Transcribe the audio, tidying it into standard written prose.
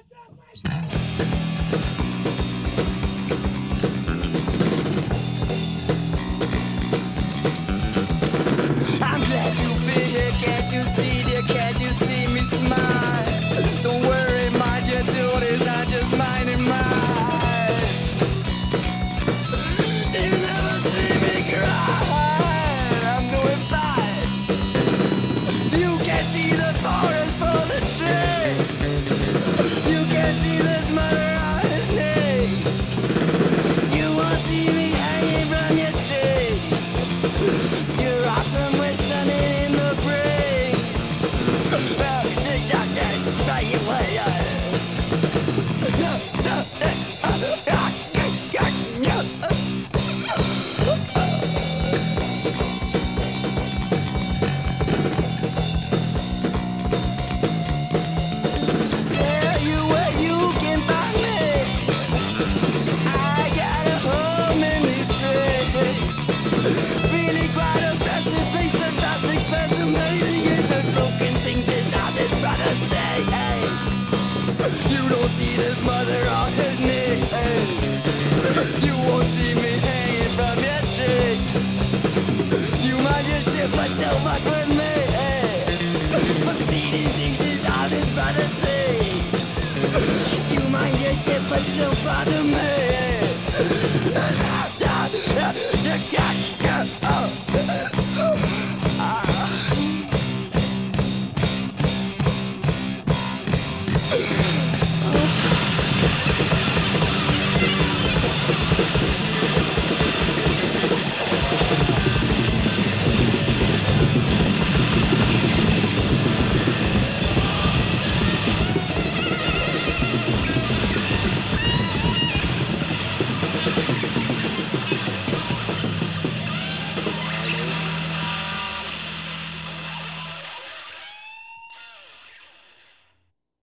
I'm glad you feel here, can't you see, dear, can't you see me smile? Don't worry, mind your duties, I'm just minding mine. You never see me cry, I'm doing fine. You can see the forest for the tree. You can see the smother on his knee. You won't see me hanging from your tree. You're awesome, we're sunning in the breeze. Tell you where you can find me. I got a home in these trees. Really quite a festive place, a fast expense, amazing. And the broken things is how this brother say, hey. You don't see this mother on his knee, hey. You won't see me hanging from your tree. You mind your shit, but don't fuck with me, hey. But feeding things is how this brother say. You mind your shit, but don't bother me, hey.